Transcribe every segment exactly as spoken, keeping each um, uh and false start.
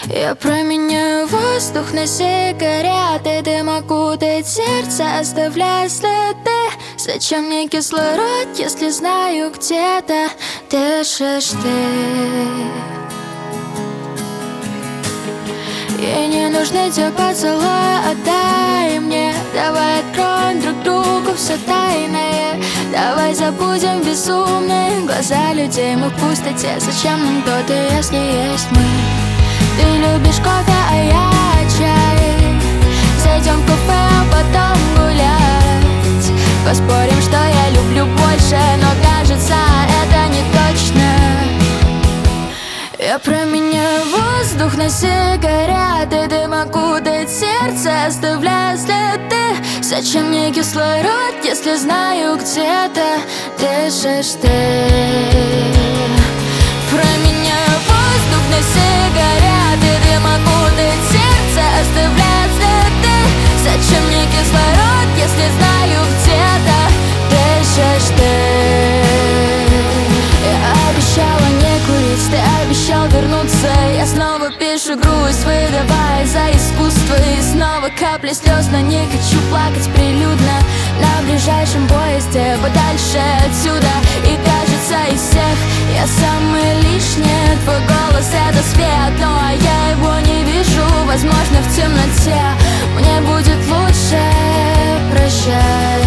Я променяю воздух на сигареты, дым окутает сердце, оставляя следы. Зачем мне кислород, если знаю, где-то дышишь ты? Ей не нужны те поцелуи, отдай мне. Давай откроем друг другу все тайное. Давай забудем безумные глаза людей. Мы в пустоте, зачем нам кто-то, если есть мы? Ты любишь кофе, а я чай. Зайдем в кафе, а потом гулять. Поспорим, что я люблю больше, но кажется, это не точно. Я променяю воздух на сигареты, дым окутает сердце, оставляя следы. Зачем мне кислород, если знаю, где-то дышишь ты? Променяю воздух на сигареты, дым окутает сердце, оставляя следы. Зачем мне кислород, если знаю, где-то дышишь ты? Я обещала не курить, ты обещал вернуться. Я снова пишу грусть, выдавая за искусство. И снова капли слез, но не хочу плакать прилюдно. На ближайшем поезде, подальше отсюда. И кажется, из всех я самая лишняя. Твой голос — это свет, но я его не вижу. Возможно, в темноте мне будет лучше. Прощай.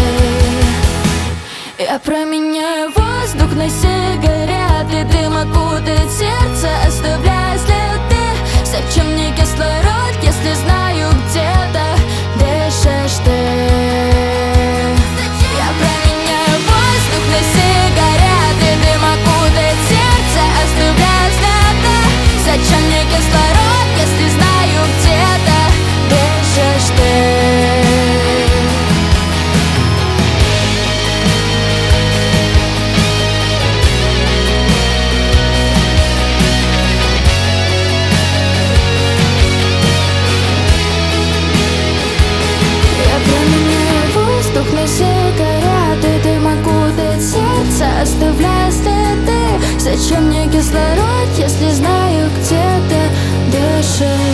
Я променяю воздух на сигареты, дым окутает сердце, оставляя следы. Зачем мне кислород, если знаю, где-то дышишь ты? Я променяю воздух на сигареты, дым окутает сердце, оставляя следы. Зачем мне кислород, если знаю, где-то дышишь ты? На сигареты, дым окутает сердце, оставляя следы. Зачем мне кислород, если знаю, где ты дышишь?